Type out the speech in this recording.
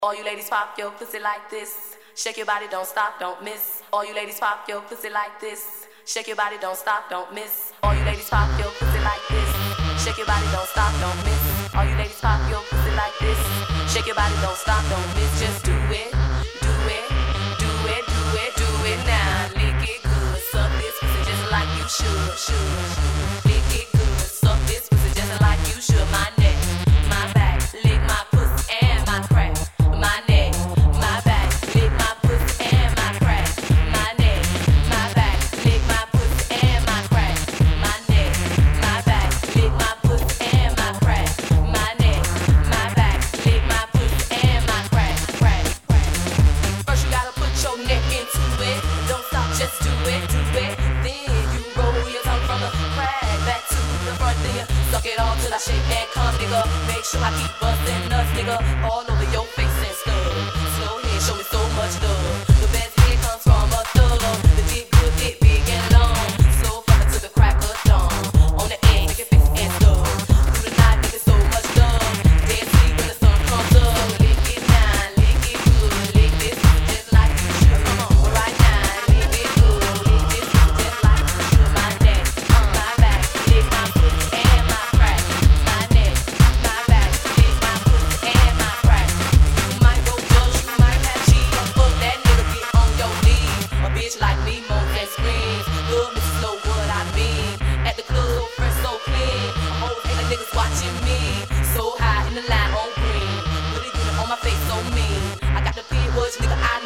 All you ladies pop your pussy like this. Shake your body, don't stop, don't miss. All you ladies pop your pussy like this. Shake your body, don't stop, don't miss. All you ladies pop your pussy like this. Shake your body, don't stop, don't miss. All you ladies pop your pussy like this. Shake your body, don't stop, don't miss. Just do it, do it, do it, do it, do it now. Lick it good, suck this pussy just like you should. Lick it good, suck this pussy just like you should. My neck, my back, lick my pussy and my crack. My neck, my back, lick my pussy and my crack. My neck, my back, lick my pussy and my crack. My neck, my back, lick my pussy and my crack. My neck, my back, lick my pussy and my crack. First you gotta put your neck into it. Don't stop, just do it, do it. Then you roll your tongue from the crack back to the front. Then you suck it all till I shake and come, nigga. Make sure I keep busting nuts, nigga, all over your face and stuff. Slow head, show me so much love. The best head comes from a thug. The dick good, dick big and long. Slow fucking to the crack of dawn. On the egg, make it fix and stuff. Through the night, nigga, so much love. Dead sleep when the sun comes up. Lick it now, lick it good. Lick this just like you should. Come on, right now, lick it good. Lick this just like you should. My neck, my back, lick my pussy and my crack. My neck, my back, lick my pussy and my crack. You might go judge, you might have cheese. Fuck that nigga, get on your knees. A bitch like me moans and screams. Good Mrs. Know what I mean. At the club, so fresh, so clean. Hoes hate the niggas watching me. So high in the line on green. With a unit on my face, so mean. I got the pin, nigga, I